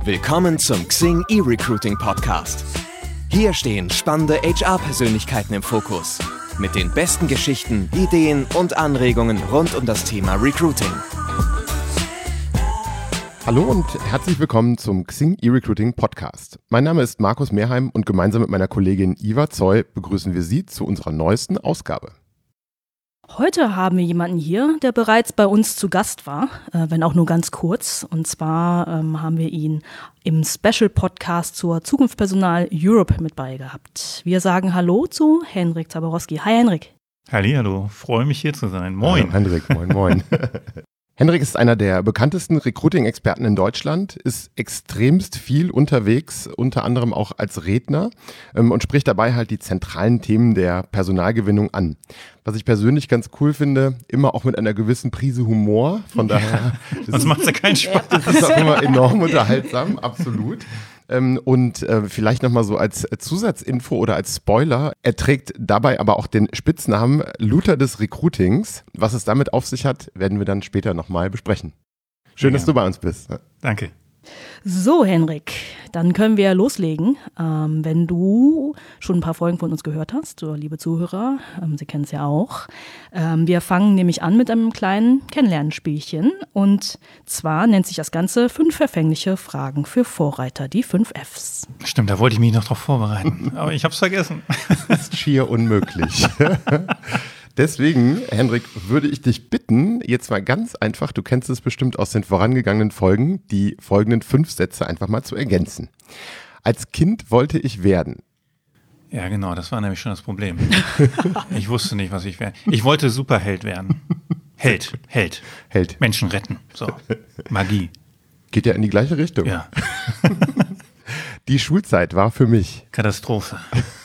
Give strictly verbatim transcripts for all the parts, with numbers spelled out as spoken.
Willkommen zum Xing eRecruiting Podcast. Hier stehen spannende H R-Persönlichkeiten im Fokus. Mit den besten Geschichten, Ideen und Anregungen rund um das Thema Recruiting. Hallo und herzlich willkommen zum Xing eRecruiting Podcast. Mein Name ist Markus Mehrheim und gemeinsam mit meiner Kollegin Iva Zoy begrüßen wir Sie zu unserer neuesten Ausgabe. Heute haben wir jemanden hier, der bereits bei uns zu Gast war, äh, wenn auch nur ganz kurz. Und zwar ähm, haben wir ihn im Special-Podcast zur Zukunft Personal Europe mit bei gehabt. Wir sagen Hallo zu Henrik Zaborowski. Hi Henrik. Hallihallo, freue mich hier zu sein. Moin. Hallo Henrik, moin moin. Henrik ist einer der bekanntesten Recruiting-Experten in Deutschland, ist extremst viel unterwegs, unter anderem auch als Redner ähm, und spricht dabei halt die zentralen Themen der Personalgewinnung an. Was ich persönlich ganz cool finde, immer auch mit einer gewissen Prise Humor, von daher... Das, das macht ja keinen Spaß. Das ist auch immer enorm unterhaltsam, absolut. Ähm, und äh, vielleicht nochmal so als Zusatzinfo oder als Spoiler, er trägt dabei aber auch den Spitznamen Luther des Recruitings. Was es damit auf sich hat, werden wir dann später nochmal besprechen. Schön, dass du bei uns bist. Danke. So, Henrik, dann können wir loslegen. Ähm, wenn du schon ein paar Folgen von uns gehört hast, oder liebe Zuhörer, ähm, Sie kennen es ja auch. Ähm, wir fangen nämlich an mit einem kleinen Kennenlernspielchen. Und zwar nennt sich das Ganze fünf verfängliche Fragen für Vorreiter, die fünf Fs. Stimmt, da wollte ich mich noch drauf vorbereiten, aber ich habe es vergessen. Das ist schier unmöglich. Deswegen, Henrik, würde ich dich bitten, jetzt mal ganz einfach, du kennst es bestimmt aus den vorangegangenen Folgen, die folgenden fünf Sätze einfach mal zu ergänzen. Als Kind wollte ich werden. Ja, genau, das war nämlich schon das Problem. Ich wusste nicht, was ich wäre. Ich wollte Superheld werden. Held, Held. Held. Menschen retten. So, Magie. Geht ja in die gleiche Richtung. Ja. Die Schulzeit war für mich. Katastrophe.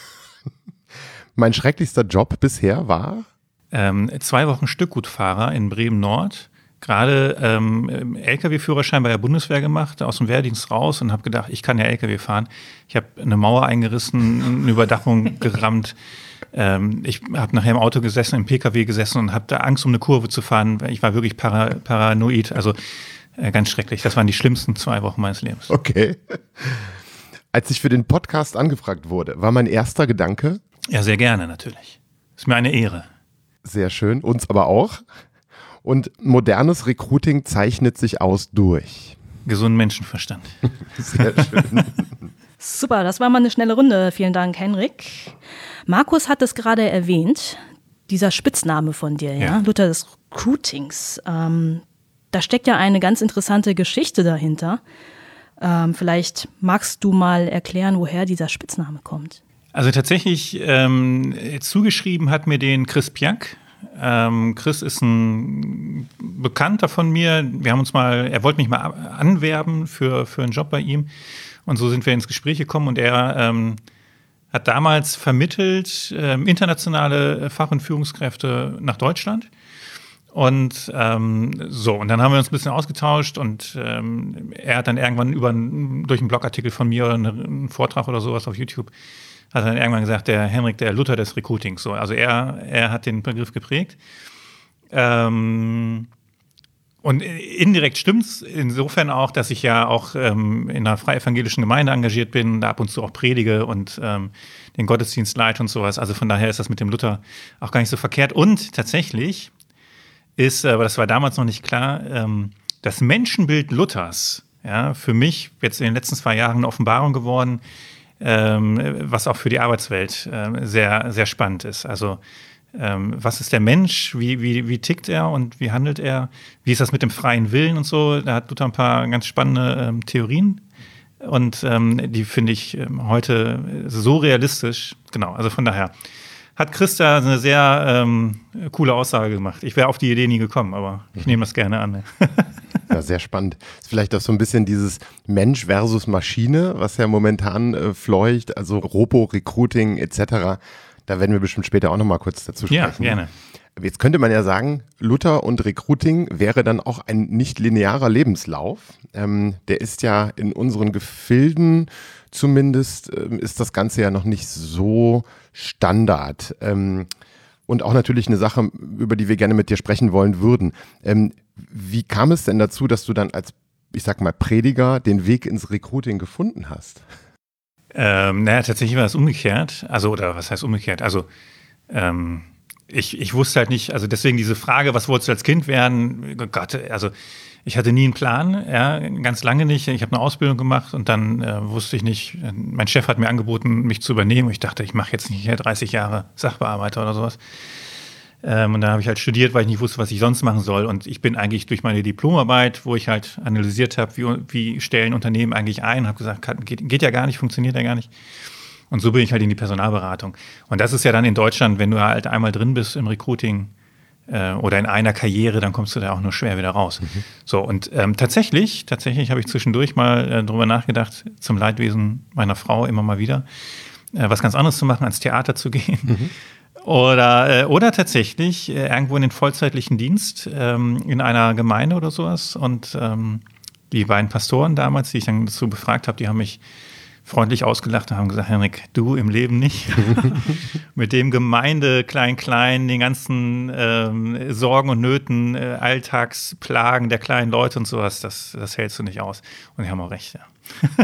Mein schrecklichster Job bisher war? Ähm, zwei Wochen Stückgutfahrer in Bremen-Nord. Gerade ähm, L K W-Führerschein bei der Bundeswehr gemacht, aus dem Wehrdienst raus und habe gedacht, ich kann ja L K W fahren. Ich habe eine Mauer eingerissen, eine Überdachung gerammt. Ähm, ich habe nachher im Auto gesessen, im P K W gesessen und habe da Angst, um eine Kurve zu fahren. Ich war wirklich para, paranoid, also äh, ganz schrecklich. Das waren die schlimmsten zwei Wochen meines Lebens. Okay. Als ich für den Podcast angefragt wurde, war mein erster Gedanke? Ja, sehr gerne natürlich. Ist mir eine Ehre. Sehr schön, uns aber auch. Und modernes Recruiting zeichnet sich aus durch gesunden Menschenverstand. Sehr schön. Super, das war mal eine schnelle Runde. Vielen Dank, Henrik. Markus hat es gerade erwähnt, dieser Spitzname von dir, ja, ja. Luther des Recruitings. Ähm, da steckt ja eine ganz interessante Geschichte dahinter. Ähm, vielleicht magst du mal erklären, woher dieser Spitzname kommt. Also tatsächlich ähm, zugeschrieben hat mir den Chris Piak. Ähm, Chris ist ein Bekannter von mir. Wir haben uns mal, er wollte mich mal anwerben für, für einen Job bei ihm. Und so sind wir ins Gespräch gekommen. Und er ähm, hat damals vermittelt ähm, internationale Fach- und Führungskräfte nach Deutschland. Und ähm, so, und dann haben wir uns ein bisschen ausgetauscht und ähm, er hat dann irgendwann über einen, durch einen Blogartikel von mir oder einen Vortrag oder sowas auf YouTube hat dann irgendwann gesagt, der Henrik, der Luther des Recruitings. So, also er, er hat den Begriff geprägt. Ähm, und indirekt stimmt's insofern auch, dass ich ja auch ähm, in einer freievangelischen Gemeinde engagiert bin, da ab und zu auch predige und ähm, den Gottesdienst leite und sowas. Also von daher ist das mit dem Luther auch gar nicht so verkehrt. Und tatsächlich ist, aber das war damals noch nicht klar, ähm, das Menschenbild Luthers, ja, für mich jetzt in den letzten zwei Jahren eine Offenbarung geworden, ähm, was auch für die Arbeitswelt äh, sehr, sehr spannend ist. Also ähm, was ist der Mensch, wie, wie, wie tickt er und wie handelt er, wie ist das mit dem freien Willen und so, da hat Luther ein paar ganz spannende ähm, Theorien und ähm, die finde ich ähm, heute so realistisch, genau, also von daher hat Chris da eine sehr ähm, coole Aussage gemacht. Ich wäre auf die Idee nie gekommen, aber ich nehme das gerne an. Ja, sehr spannend. Ist vielleicht auch so ein bisschen dieses Mensch versus Maschine, was ja momentan äh, fleucht, also Robo-Recruiting et cetera. Da werden wir bestimmt später auch nochmal kurz dazu sprechen. Ja, gerne. Jetzt könnte man ja sagen, Luther und Recruiting wäre dann auch ein nicht linearer Lebenslauf. Ähm, der ist ja in unseren Gefilden zumindest, ähm, ist das Ganze ja noch nicht so Standard. Ähm, und auch natürlich eine Sache, über die wir gerne mit dir sprechen wollen würden. Ähm, wie kam es denn dazu, dass du dann als ich sag mal, Prediger den Weg ins Recruiting gefunden hast? Ähm, naja, tatsächlich war es umgekehrt. Also, oder was heißt umgekehrt? Also, ähm, ich, ich wusste halt nicht, also deswegen diese Frage, was wolltest du als Kind werden? Oh Gott, also ich hatte nie einen Plan, ja, ganz lange nicht. Ich habe eine Ausbildung gemacht und dann äh, wusste ich nicht, mein Chef hat mir angeboten, mich zu übernehmen. Ich dachte, ich mache jetzt nicht hier dreißig Jahre Sachbearbeiter oder sowas. Ähm, und da habe ich halt studiert, weil ich nicht wusste, was ich sonst machen soll. Und ich bin eigentlich durch meine Diplomarbeit, wo ich halt analysiert habe, wie, wie stellen Unternehmen eigentlich ein, habe gesagt, kann, geht, geht ja gar nicht, funktioniert ja gar nicht. Und so bin ich halt in die Personalberatung. Und das ist ja dann in Deutschland, wenn du halt einmal drin bist im Recruiting äh, oder in einer Karriere, dann kommst du da auch nur schwer wieder raus. Mhm. So, und ähm, tatsächlich, tatsächlich habe ich zwischendurch mal äh, drüber nachgedacht, zum Leidwesen meiner Frau immer mal wieder, äh, was ganz anderes zu machen, ans Theater zu gehen. Mhm. Oder, äh, oder tatsächlich äh, irgendwo in den vollzeitlichen Dienst ähm, in einer Gemeinde oder sowas. Und ähm, die beiden Pastoren damals, die ich dann dazu befragt habe, die haben mich freundlich ausgelacht und haben gesagt, Henrik, du im Leben nicht. Mit dem Gemeinde klein-klein, den ganzen ähm, Sorgen und Nöten, äh, Alltagsplagen der kleinen Leute und sowas, das, das hältst du nicht aus. Und die haben auch recht, ja.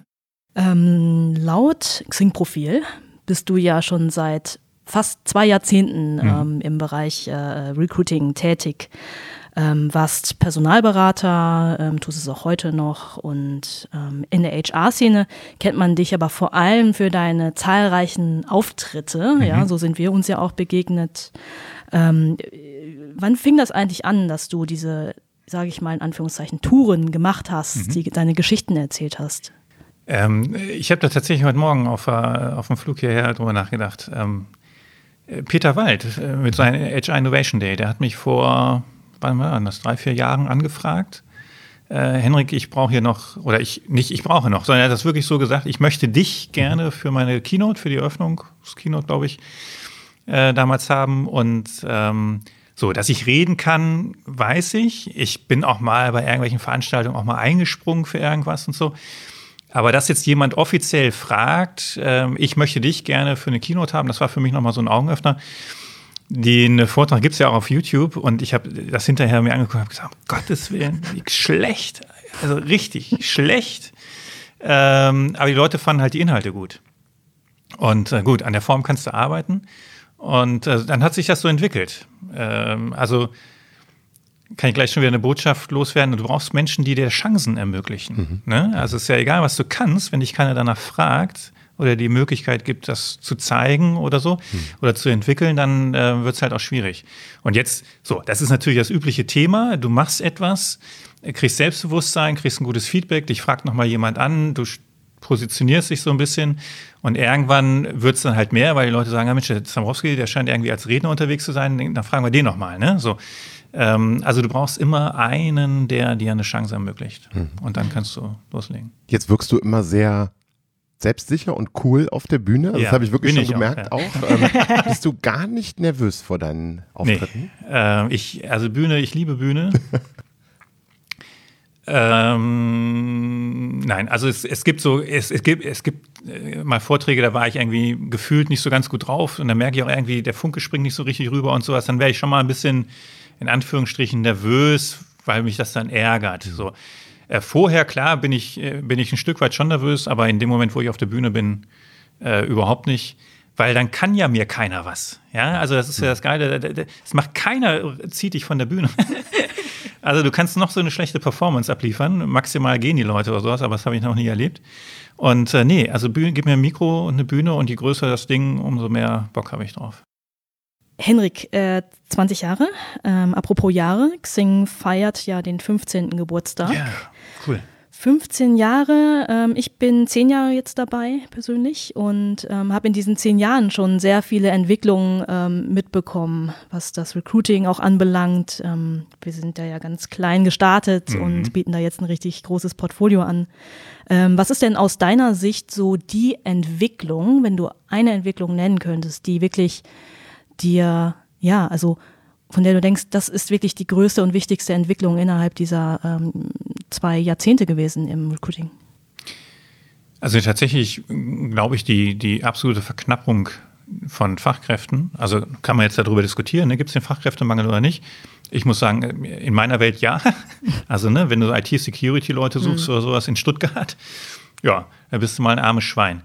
ähm, laut Xing-Profil bist du ja schon seit fast zwei Jahrzehnten mhm. ähm, im Bereich äh, Recruiting tätig. Ähm, warst Personalberater, ähm, tust es auch heute noch und ähm, in der H R-Szene kennt man dich aber vor allem für deine zahlreichen Auftritte, mhm. ja, so sind wir uns ja auch begegnet. Ähm, wann fing das eigentlich an, dass du diese, sage ich mal in Anführungszeichen, Touren gemacht hast, mhm. die deine Geschichten erzählt hast? Ähm, ich habe da tatsächlich heute Morgen auf, auf dem Flug hierher drüber nachgedacht. Ähm, Peter Wald äh, mit seinem H R Innovation Day, der hat mich vor wann war das, drei, vier Jahren angefragt. Äh, Henrik, ich brauche hier noch, oder ich, nicht ich brauche noch, sondern er hat das wirklich so gesagt, ich möchte dich gerne für meine Keynote, für die Eröffnung, das Keynote, glaube ich, äh, damals haben. Und ähm, so, dass ich reden kann, weiß ich. Ich bin auch mal bei irgendwelchen Veranstaltungen auch mal eingesprungen für irgendwas und so. Aber dass jetzt jemand offiziell fragt, äh, ich möchte dich gerne für eine Keynote haben, das war für mich nochmal so ein Augenöffner. Den Vortrag gibt es ja auch auf YouTube und ich habe das hinterher mir angeguckt und habe gesagt, um Gottes Willen, wie schlecht, also richtig schlecht. Ähm, aber die Leute fanden halt die Inhalte gut. Und äh, gut, an der Form kannst du arbeiten. Und äh, dann hat sich das so entwickelt. Ähm, also kann ich gleich schon wieder eine Botschaft loswerden. Du brauchst Menschen, die dir Chancen ermöglichen. Mhm. Ne? Also es ist ja egal, was du kannst, wenn dich keiner danach fragt, oder die Möglichkeit gibt, das zu zeigen oder so, hm. oder zu entwickeln, dann äh, wird es halt auch schwierig. Und jetzt, so, das ist natürlich das übliche Thema, du machst etwas, kriegst Selbstbewusstsein, kriegst ein gutes Feedback, dich fragt nochmal jemand an, du positionierst dich so ein bisschen und irgendwann wird es dann halt mehr, weil die Leute sagen, ja Mensch, der Zambrowski, der scheint irgendwie als Redner unterwegs zu sein, dann fragen wir den nochmal, ne? So. Ähm, also du brauchst immer einen, der dir eine Chance ermöglicht. Hm. Und dann kannst du loslegen. Jetzt wirkst du immer sehr selbstsicher und cool auf der Bühne. Also ja, das habe ich wirklich schon ich gemerkt auch. Ja. auch. Ähm, bist du gar nicht nervös vor deinen Auftritten? Nee, äh, ich, also Bühne, ich liebe Bühne. ähm, nein, also es, es gibt so, es, es gibt, es gibt äh, mal Vorträge, da war ich irgendwie gefühlt nicht so ganz gut drauf und dann merke ich auch irgendwie, der Funke springt nicht so richtig rüber und sowas. Dann wäre ich schon mal ein bisschen, in Anführungsstrichen, nervös, weil mich das dann ärgert. So. Äh, vorher, klar, bin ich, äh, bin ich ein Stück weit schon nervös, aber in dem Moment, wo ich auf der Bühne bin, äh, überhaupt nicht. Weil dann kann ja mir keiner was. Ja, also das ist ja das Geile. Es macht keiner, zieht dich von der Bühne. Also du kannst noch so eine schlechte Performance abliefern. Maximal gehen die Leute oder sowas, aber das habe ich noch nie erlebt. Und äh, nee, also Bühne, gib mir ein Mikro und eine Bühne und je größer das Ding, umso mehr Bock habe ich drauf. Henrik, äh, zwanzig Jahre, ähm, apropos Jahre, Xing feiert ja den fünfzehnten Geburtstag. Ja, cool. fünfzehn Jahre, ähm, ich bin zehn Jahre jetzt dabei persönlich und ähm, habe in diesen zehn Jahren schon sehr viele Entwicklungen ähm, mitbekommen, was das Recruiting auch anbelangt. Ähm, wir sind da ja ganz klein gestartet mhm. und bieten da jetzt ein richtig großes Portfolio an. Ähm, was ist denn aus deiner Sicht so die Entwicklung, wenn du eine Entwicklung nennen könntest, die wirklich dir, ja, also von der du denkst, das ist wirklich die größte und wichtigste Entwicklung innerhalb dieser ähm, zwei Jahrzehnte gewesen im Recruiting? Also tatsächlich glaube ich, die, die absolute Verknappung von Fachkräften. Also kann man jetzt darüber diskutieren, ne? Gibt es den Fachkräftemangel oder nicht? Ich muss sagen, in meiner Welt ja. Also ne, wenn du I T-Security-Leute suchst mhm. oder sowas in Stuttgart, ja, da bist du mal ein armes Schwein.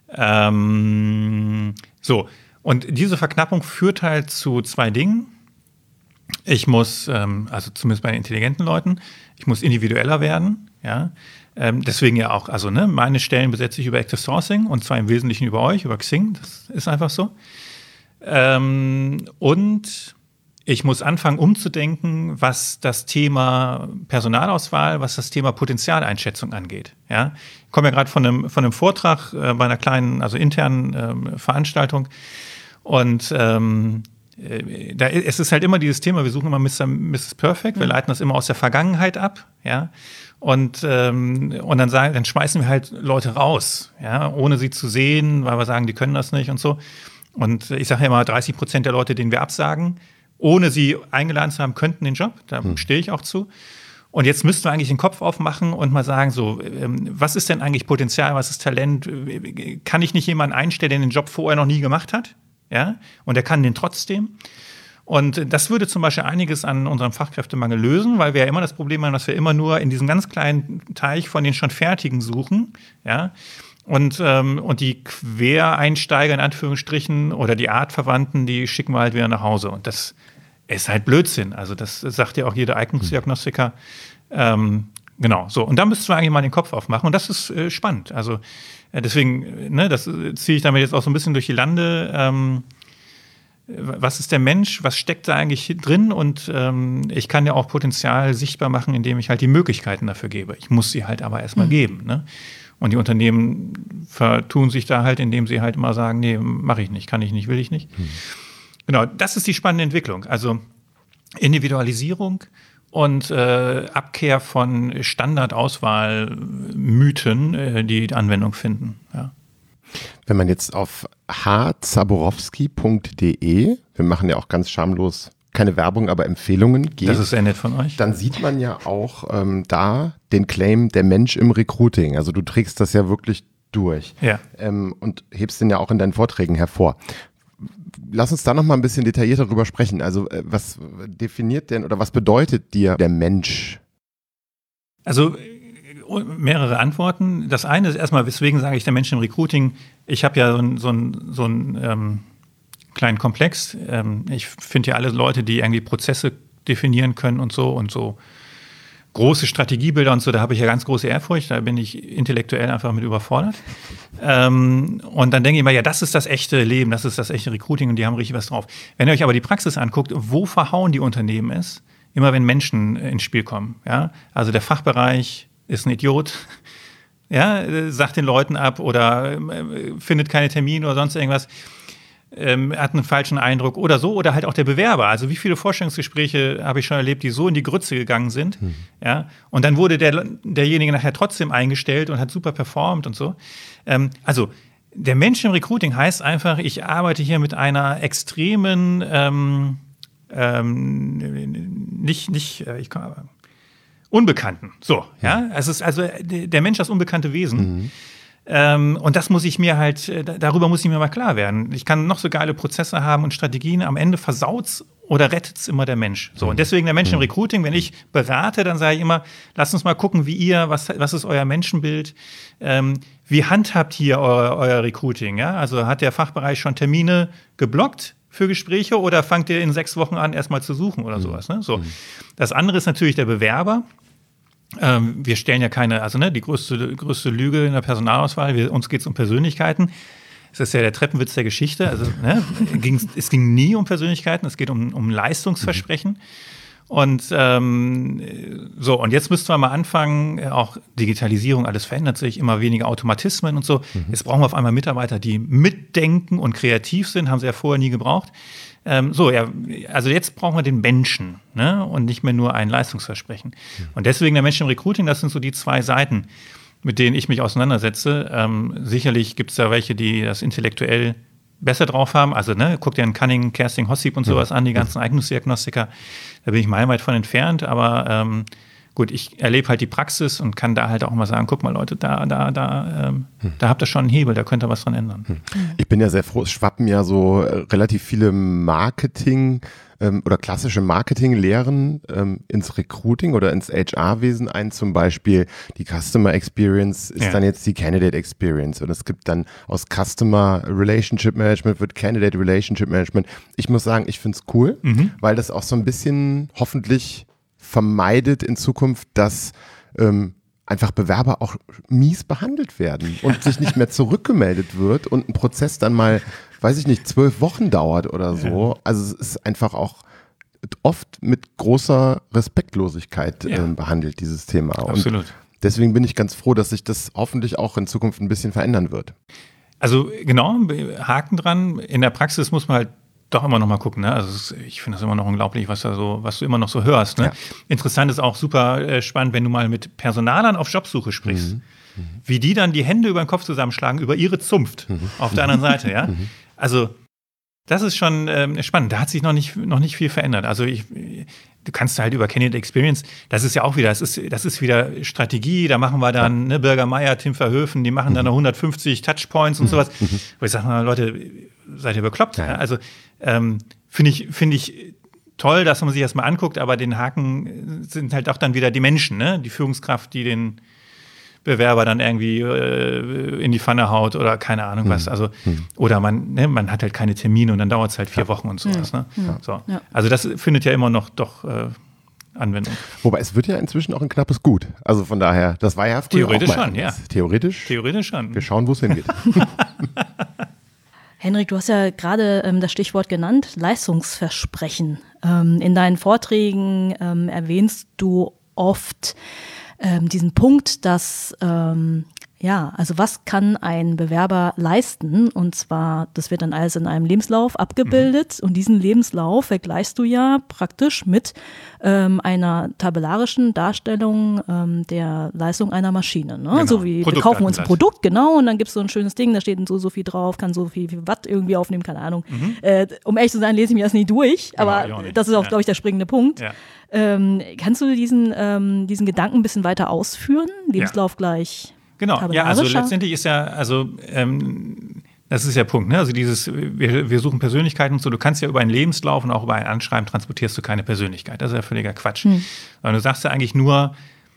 Ähm, so, und diese Verknappung führt halt zu zwei Dingen. Ich muss, ähm, also zumindest bei den intelligenten Leuten, ich muss individueller werden, ja. Ähm, deswegen ja auch, also ne, meine Stellen besetze ich über Active Sourcing und zwar im Wesentlichen über euch, über Xing, das ist einfach so. Ähm, und ich muss anfangen umzudenken, was das Thema Personalauswahl, was das Thema Potenzialeinschätzung angeht. Ja? Ich komme ja gerade von einem, von einem Vortrag äh, bei einer kleinen, also internen ähm, Veranstaltung und ähm, äh, da, es ist halt immer dieses Thema, wir suchen immer Mister Misses Perfect, wir leiten das immer aus der Vergangenheit ab, ja, und, ähm, und dann, sagen, dann schmeißen wir halt Leute raus, ja, ohne sie zu sehen, weil wir sagen, die können das nicht und so. Und ich sage ja immer, dreißig Prozent der Leute, denen wir absagen, ohne sie eingeladen zu haben, könnten den Job. Da hm. stehe ich auch zu. Und jetzt müssten wir eigentlich den Kopf aufmachen und mal sagen, so, ähm, was ist denn eigentlich Potenzial, was ist Talent? Kann ich nicht jemanden einstellen, der den Job vorher noch nie gemacht hat? Ja? Und der kann den trotzdem. Und das würde zum Beispiel einiges an unserem Fachkräftemangel lösen, weil wir ja immer das Problem haben, dass wir immer nur in diesem ganz kleinen Teich von den schon Fertigen suchen. Ja? Und, ähm, und die Quereinsteiger in Anführungsstrichen oder die Artverwandten, die schicken wir halt wieder nach Hause. Und das ist halt Blödsinn. Also das sagt ja auch jeder Eignungsdiagnostiker. Ähm, genau, so. Und da müssten wir eigentlich mal den Kopf aufmachen. Und das ist äh, spannend. Also äh, deswegen, ne, das ziehe ich damit jetzt auch so ein bisschen durch die Lande. Ähm, was ist der Mensch? Was steckt da eigentlich drin? Und ähm, ich kann ja auch Potenzial sichtbar machen, indem ich halt die Möglichkeiten dafür gebe. Ich muss sie halt aber erstmal mhm. geben, ne? Und die Unternehmen vertun sich da halt, indem sie halt immer sagen, nee, mache ich nicht, kann ich nicht, will ich nicht. Mhm. Genau, das ist die spannende Entwicklung. Also Individualisierung und äh, Abkehr von Standardauswahlmythen, äh, die Anwendung finden. Ja. Wenn man jetzt auf h zaborowski punkt de, wir machen ja auch ganz schamlos keine Werbung, aber Empfehlungen geht. Das ist sehr nett von euch. Dann sieht man ja auch ähm, da den Claim, der Mensch im Recruiting. Also du trägst das ja wirklich durch. Ja. Ähm, und hebst den ja auch in deinen Vorträgen hervor. Lass uns da noch mal ein bisschen detaillierter drüber sprechen. Also äh, was definiert denn oder was bedeutet dir der Mensch? Also mehrere Antworten. Das eine ist erstmal, weswegen sage ich der Mensch im Recruiting? Ich habe ja so ein, so ein, so ein ähm, kleinen Komplex. Ähm, ich finde ja alle Leute, die irgendwie Prozesse definieren können und so und so große Strategiebilder und so, da habe ich ja ganz große Ehrfurcht, da bin ich intellektuell einfach mit überfordert. Ähm, und dann denke ich mir, ja, das ist das echte Leben, das ist das echte Recruiting und die haben richtig was drauf. Wenn ihr euch aber die Praxis anguckt, wo verhauen die Unternehmen ist, immer wenn Menschen ins Spiel kommen. Ja? Also der Fachbereich ist ein Idiot, ja, sagt den Leuten ab oder äh, findet keine Termine oder sonst irgendwas. Ähm, hat einen falschen Eindruck oder so, oder halt auch der Bewerber. Also wie viele Vorstellungsgespräche habe ich schon erlebt, die so in die Grütze gegangen sind. Mhm. Ja? Und dann wurde der, derjenige nachher trotzdem eingestellt und hat super performt und so. Ähm, also der Mensch im Recruiting heißt einfach, ich arbeite hier mit einer extremen, ähm, ähm, nicht, nicht, äh, ich kann, Unbekannten. So, ja. Es ist also der Mensch das unbekannte Wesen. Mhm. Ähm, und das muss ich mir halt, darüber muss ich mir mal klar werden. Ich kann noch so geile Prozesse haben und Strategien, am Ende versaut's oder rettet's immer der Mensch. So, und deswegen der Mensch im Recruiting, wenn ich berate, dann sage ich immer, lasst uns mal gucken, wie ihr, was, was ist euer Menschenbild, ähm, wie handhabt ihr euer, euer Recruiting, ja? Also hat der Fachbereich schon Termine geblockt für Gespräche oder fangt ihr in sechs Wochen an, erstmal zu suchen oder sowas, ne? So. Das andere ist natürlich der Bewerber. Ähm, wir stellen ja keine, also ne, die größte, größte Lüge in der Personalauswahl, wir, uns geht es um Persönlichkeiten. Das ist ja der Treppenwitz der Geschichte. Also ne, ging, es ging nie um Persönlichkeiten, es geht um, um Leistungsversprechen. Und ähm, so, und jetzt müssten wir mal anfangen, auch Digitalisierung, alles verändert sich, immer weniger Automatismen und so. Mhm. Jetzt brauchen wir auf einmal Mitarbeiter, die mitdenken und kreativ sind, haben sie ja vorher nie gebraucht. Ähm, so, ja, also jetzt brauchen wir den Menschen, ne? Und nicht mehr nur ein Leistungsversprechen. Mhm. Und deswegen der Mensch im Recruiting, das sind so die zwei Seiten, mit denen ich mich auseinandersetze. Ähm, sicherlich gibt es da welche, die das intellektuell besser drauf haben. Also, ne, guckt dir einen Cunning, Kersting, Hossip und sowas ja. an, die ganzen Eignungsdiagnostiker. Da bin ich meilenweit von entfernt, aber ähm, gut, ich erlebe halt die Praxis und kann da halt auch mal sagen, guck mal Leute, da, da, da, ähm, hm. da habt ihr schon einen Hebel, da könnt ihr was dran ändern. Hm. Ich bin ja sehr froh, es schwappen ja so äh, relativ viele Marketing- ähm, oder klassische Marketing-Lehren ähm, ins Recruiting oder ins H R-Wesen ein. Zum Beispiel die Customer Experience ist ja. dann jetzt die Candidate Experience und es gibt dann aus Customer Relationship Management wird Candidate Relationship Management. Ich muss sagen, ich finde es cool, mhm. weil das auch so ein bisschen hoffentlich vermeidet in Zukunft, dass ähm, einfach Bewerber auch mies behandelt werden und sich nicht mehr zurückgemeldet wird und ein Prozess dann mal, weiß ich nicht, zwölf Wochen dauert oder so. Ja. Also es ist einfach auch oft mit großer Respektlosigkeit ja. ähm, behandelt, dieses Thema. Absolut. Und deswegen bin ich ganz froh, dass sich das hoffentlich auch in Zukunft ein bisschen verändern wird. Also genau, Haken dran. In der Praxis muss man halt doch immer noch mal gucken, ne? Also ich finde das immer noch unglaublich, was da so, was du immer noch so hörst. Ne? Ja. Interessant ist auch super äh, spannend, wenn du mal mit Personalern auf Jobsuche sprichst, mhm. Mhm. wie die dann die Hände über den Kopf zusammenschlagen über ihre Zunft mhm. auf der anderen Seite, ja. Mhm. Also das ist schon ähm, spannend. Da hat sich noch nicht noch nicht viel verändert. Also ich, du kannst halt über Candidate Experience, das ist ja auch wieder, das ist das ist wieder Strategie. Da machen wir dann ne, Birger Meier, Tim Verhöfen, die machen dann noch hundertfünfzig Touchpoints und sowas. Wo ich sage mal, Leute, seid ihr bekloppt? Ja. Also ähm, finde ich, finde ich toll, dass man sich das mal anguckt, aber den Haken sind halt auch dann wieder die Menschen, ne? Die Führungskraft, die den Bewerber dann irgendwie äh, in die Pfanne haut oder keine Ahnung was. Also, mhm. Oder man, ne, man hat halt keine Termine und dann dauert es halt vier ja. Wochen und sowas. Ne? Ja. So. Ja. Also das findet ja immer noch doch äh, Anwendung. Wobei es wird ja inzwischen auch ein knappes Gut. Also von daher, das war ja früher Theoretisch auch mal schon, ja. Theoretisch? Theoretisch schon. Wir schauen, wo es hingeht. Henrik, du hast ja gerade ähm, das Stichwort genannt, Leistungsversprechen. Ähm, in deinen Vorträgen ähm, erwähnst du oft ähm, diesen Punkt, dass, ähm, ja, also was kann ein Bewerber leisten? Und zwar, das wird dann alles in einem Lebenslauf abgebildet mhm. und diesen Lebenslauf vergleichst du ja praktisch mit ähm, einer tabellarischen Darstellung ähm, der Leistung einer Maschine. Ne? Genau. So wie wir kaufen uns ein Produkt, genau, und dann gibt es so ein schönes Ding, da steht so, so viel drauf, kann so viel, viel Watt irgendwie aufnehmen, keine Ahnung. Mhm. Äh, um ehrlich zu sein, lese ich mir das nie durch, genau, aber nicht. Das ist auch, ja. glaube ich, der springende Punkt. Ja. Ähm, kannst du diesen, ähm, diesen Gedanken ein bisschen weiter ausführen? Lebenslauf ja. gleich. Genau, ja, also letztendlich ist ja, also ähm, das ist ja der Punkt, ne? Also dieses, wir, wir suchen Persönlichkeiten und so, du kannst ja über einen Lebenslauf und auch über ein Anschreiben transportierst du keine Persönlichkeit. Das ist ja völliger Quatsch. Hm. Sondern du sagst ja eigentlich nur,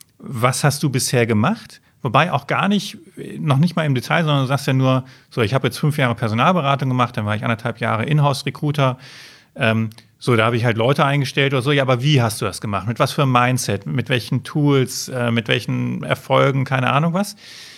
was hast du bisher gemacht? Wobei auch gar nicht, noch nicht mal im Detail, sondern du sagst ja nur, so, ich habe jetzt fünf Jahre Personalberatung gemacht, dann war ich anderthalb Jahre Inhouse-Recruiter. Ähm, so, da habe ich halt Leute eingestellt oder so. Ja, aber wie hast du das gemacht? Mit was für einem Mindset? Mit welchen Tools? Äh, mit welchen Erfolgen? Keine Ahnung was.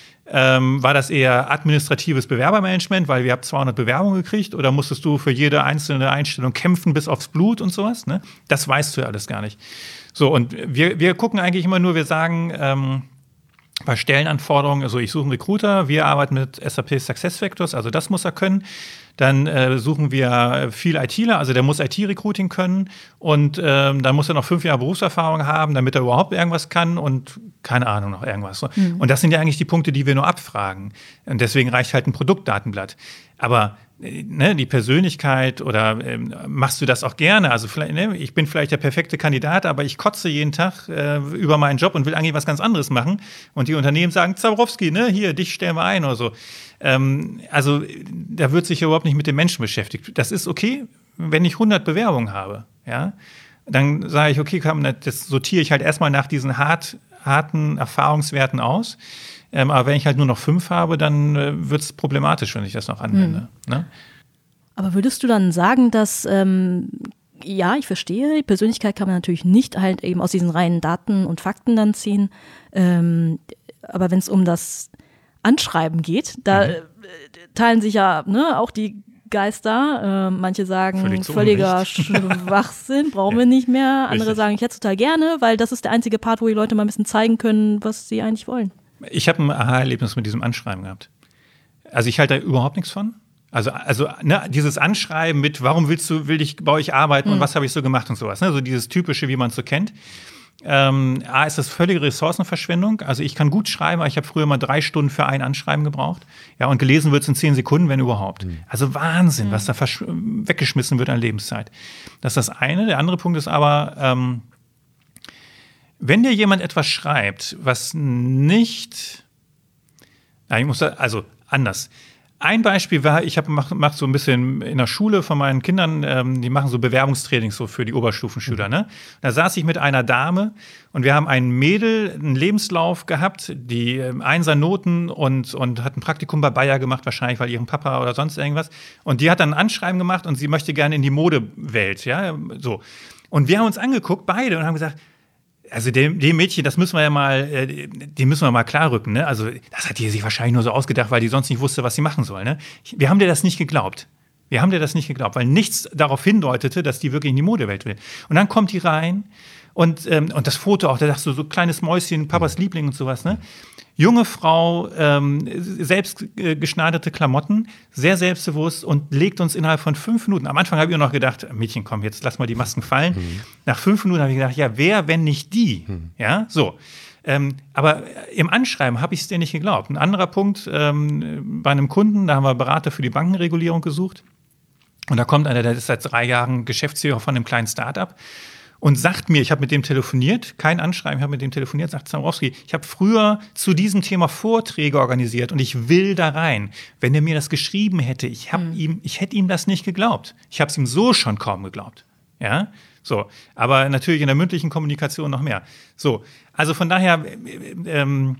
Ähm, war das eher administratives Bewerbermanagement, weil wir haben zweihundert Bewerbungen gekriegt? Oder musstest du für jede einzelne Einstellung kämpfen bis aufs Blut und sowas? Ne? Das weißt du ja alles gar nicht. So, und wir, wir gucken eigentlich immer nur, wir sagen, ähm, bei Stellenanforderungen, also ich suche einen Recruiter, wir arbeiten mit S A P SuccessFactors, also das muss er können. Dann äh, suchen wir viel ITler, also der muss I T-Recruiting können und ähm, dann muss er noch fünf Jahre Berufserfahrung haben, damit er überhaupt irgendwas kann und keine Ahnung, noch irgendwas. So. Mhm. Und das sind ja eigentlich die Punkte, die wir nur abfragen. Und deswegen reicht halt ein Produktdatenblatt. Aber ne, die Persönlichkeit oder ähm, machst du das auch gerne? Also vielleicht, ne, ich bin vielleicht der perfekte Kandidat, aber ich kotze jeden Tag äh, über meinen Job und will eigentlich was ganz anderes machen. Und die Unternehmen sagen, Zabrowski, ne, hier, dich stellen wir ein oder so. Ähm, also da wird sich überhaupt nicht mit dem Menschen beschäftigt. Das ist okay, wenn ich hundert Bewerbungen habe, ja, dann sage ich, okay, komm, das sortiere ich halt erstmal nach diesen hart, harten Erfahrungswerten aus. Ähm, aber wenn ich halt nur noch fünf habe, dann äh, wird es problematisch, wenn ich das noch anwende. Hm. Ne? Aber würdest du dann sagen, dass, ähm, ja, ich verstehe, die Persönlichkeit kann man natürlich nicht halt eben aus diesen reinen Daten und Fakten dann ziehen. Ähm, aber wenn es um das Anschreiben geht, da mhm. äh, teilen sich ja ne, auch die Geister. Äh, manche sagen, Völlig völliger Schwachsinn, brauchen ja. wir nicht mehr. Andere Richtig. sagen, ich hätte es total gerne, weil das ist der einzige Part, wo die Leute mal ein bisschen zeigen können, was sie eigentlich wollen. Ich habe ein Aha-Erlebnis mit diesem Anschreiben gehabt. Also ich halte da überhaupt nichts von. Also, also ne, dieses Anschreiben mit, warum willst du, will ich bei euch arbeiten mhm. und was habe ich so gemacht und sowas. Ne? So dieses Typische, wie man es so kennt. Ähm, A, ist das völlige Ressourcenverschwendung. Also ich kann gut schreiben, aber ich habe früher mal drei Stunden für ein Anschreiben gebraucht. Ja, und gelesen wird es in zehn Sekunden, wenn überhaupt. Mhm. Also Wahnsinn, mhm. was da versch- weggeschmissen wird an Lebenszeit. Das ist das eine. Der andere Punkt ist aber, ähm, wenn dir jemand etwas schreibt, was nicht, na, ich muss da, also anders. Ein Beispiel war, ich habe mach, mach so ein bisschen in der Schule von meinen Kindern, ähm, die machen so Bewerbungstrainings so für die Oberstufenschüler. Ne? Da saß ich mit einer Dame und wir haben ein Mädel, einen Lebenslauf gehabt, die ähm, Einser-Noten und, und hat ein Praktikum bei Bayer gemacht, wahrscheinlich, weil ihrem Papa oder sonst irgendwas. Und die hat dann ein Anschreiben gemacht und sie möchte gerne in die Modewelt. Ja? So. Und wir haben uns angeguckt, beide, und haben gesagt, also dem, dem Mädchen, das müssen wir ja mal, äh, dem müssen wir mal klar rücken, ne? Also das hat die sich wahrscheinlich nur so ausgedacht, weil die sonst nicht wusste, was sie machen soll, ne? Wir haben dir das nicht geglaubt. Wir haben dir das nicht geglaubt, weil nichts darauf hindeutete, dass die wirklich in die Modewelt will. Und dann kommt die rein und, ähm, und das Foto auch, da sagst du, so kleines Mäuschen, Papas Liebling und sowas, ne? Junge Frau, ähm, selbst äh, geschneiderte Klamotten, sehr selbstbewusst und legt uns innerhalb von fünf Minuten. Am Anfang habe ich noch gedacht, Mädchen, komm, jetzt lass mal die Masken fallen. Mhm. Nach fünf Minuten habe ich gedacht, ja, wer, wenn nicht die? Mhm. Ja, so. Ähm, aber im Anschreiben habe ich es dir nicht geglaubt. Ein anderer Punkt, ähm, bei einem Kunden, da haben wir Berater für die Bankenregulierung gesucht. Und da kommt einer, der ist seit drei Jahren Geschäftsführer von einem kleinen Start-up. Und sagt mir, ich habe mit dem telefoniert, kein Anschreiben, ich habe mit dem telefoniert, sagt Zambrowski, ich habe früher zu diesem Thema Vorträge organisiert und ich will da rein. Wenn er mir das geschrieben hätte, ich, hab mhm. ihm, ich hätte ihm das nicht geglaubt. Ich habe es ihm so schon kaum geglaubt. Ja, so. Aber natürlich in der mündlichen Kommunikation noch mehr. So, also von daher, ähm,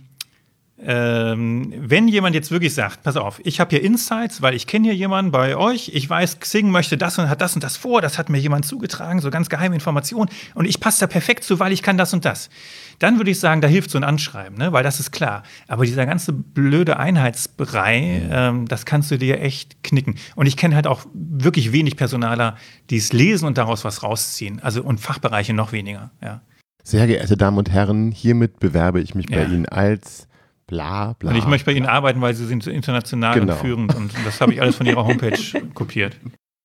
Ähm, wenn jemand jetzt wirklich sagt, pass auf, ich habe hier Insights, weil ich kenne hier jemanden bei euch, ich weiß, Xing möchte das und hat das und das vor, das hat mir jemand zugetragen, so ganz geheime Informationen und ich passe da perfekt zu, weil ich kann das und das. Dann würde ich sagen, da hilft so ein Anschreiben, ne? Weil das ist klar. Aber dieser ganze blöde Einheitsbrei, ähm, das kannst du dir echt knicken. Und ich kenne halt auch wirklich wenig Personaler, die es lesen und daraus was rausziehen. Also und Fachbereiche noch weniger. Ja. Sehr geehrte Damen und Herren, hiermit bewerbe ich mich bei ja. Ihnen als Bla, bla, und ich möchte bei bla. Ihnen arbeiten, weil Sie sind international genau. und führend und das habe ich alles von Ihrer Homepage kopiert.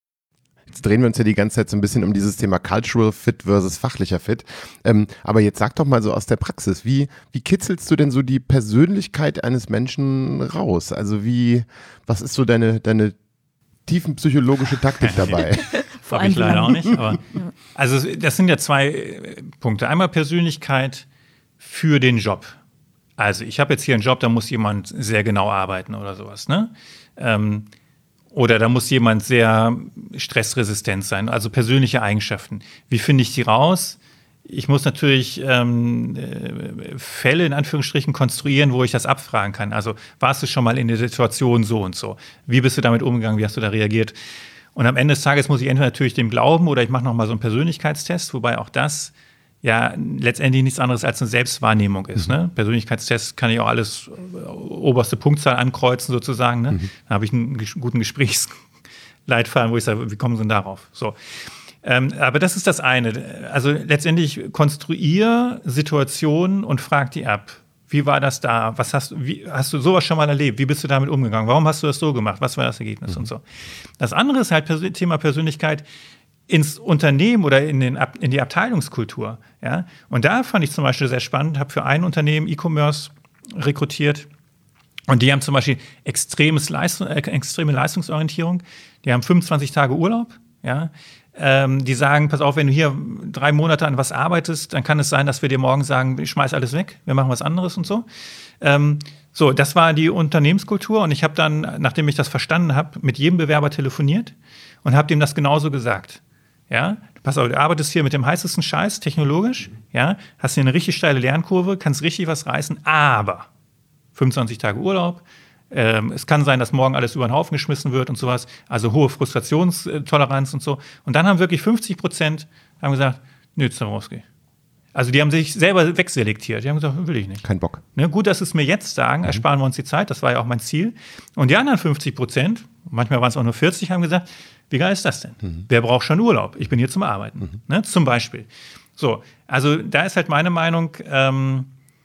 Jetzt drehen wir uns ja die ganze Zeit so ein bisschen um dieses Thema Cultural Fit versus fachlicher Fit. Ähm, aber jetzt sag doch mal so aus der Praxis, wie, wie kitzelst du denn so die Persönlichkeit eines Menschen raus? Also wie, was ist so deine, deine tiefenpsychologische Taktik dabei? Habe ich leider auch nicht. Aber also das sind ja zwei Punkte. Einmal Persönlichkeit für den Job. Also ich habe jetzt hier einen Job, da muss jemand sehr genau arbeiten oder sowas, ne? Ähm, oder da muss jemand sehr stressresistent sein, also persönliche Eigenschaften. Wie finde ich die raus? Ich muss natürlich ähm, äh, Fälle in Anführungsstrichen konstruieren, wo ich das abfragen kann. Also warst du schon mal in der Situation so und so? Wie bist du damit umgegangen? Wie hast du da reagiert? Und am Ende des Tages muss ich entweder natürlich dem glauben oder ich mache noch mal so einen Persönlichkeitstest, wobei auch das ja letztendlich nichts anderes als eine Selbstwahrnehmung ist. Mhm. Ne? Persönlichkeitstest kann ich auch alles äh, oberste Punktzahl ankreuzen sozusagen. Ne? Mhm. Dann habe ich einen ges- guten Gesprächsleitfaden, wo ich sage, wie kommen Sie denn darauf? So. Ähm, aber das ist das eine. Also letztendlich konstruier Situationen und frag die ab. Wie war das da? Was hast, wie, hast du sowas schon mal erlebt? Wie bist du damit umgegangen? Warum hast du das so gemacht? Was war das Ergebnis? Mhm. Und so. Das andere ist halt Persön- Thema Persönlichkeit ins Unternehmen oder in, den, in die Abteilungskultur. Ja? Und da fand ich zum Beispiel sehr spannend, habe für ein Unternehmen E-Commerce rekrutiert und die haben zum Beispiel extremes Leistung, äh, extreme Leistungsorientierung. Die haben fünfundzwanzig Tage Urlaub. Ja? Ähm, die sagen, pass auf, wenn du hier drei Monate an was arbeitest, dann kann es sein, dass wir dir morgen sagen, ich schmeiß alles weg, wir machen was anderes und so. Ähm, so, das war die Unternehmenskultur und ich habe dann, nachdem ich das verstanden habe, mit jedem Bewerber telefoniert und habe dem das genauso gesagt. Ja, pass auf, du arbeitest hier mit dem heißesten Scheiß, technologisch, ja, hast hier eine richtig steile Lernkurve, kannst richtig was reißen, aber fünfundzwanzig Tage Urlaub, ähm, es kann sein, dass morgen alles über den Haufen geschmissen wird und sowas, also hohe Frustrationstoleranz und so. Und dann haben wirklich fünfzig Prozent haben gesagt, nö, Zambrowski. Also die haben sich selber wegselektiert, die haben gesagt, will ich nicht. Kein Bock. Ne, gut, dass sie es mir jetzt sagen, ersparen wir uns die Zeit, das war ja auch mein Ziel. Und die anderen fünfzig Prozent, manchmal waren es auch nur vierzig, haben gesagt, wie geil ist das denn? Mhm. Wer braucht schon Urlaub? Ich bin hier zum Arbeiten, mhm. ne, zum Beispiel. So, also da ist halt meine Meinung, ähm,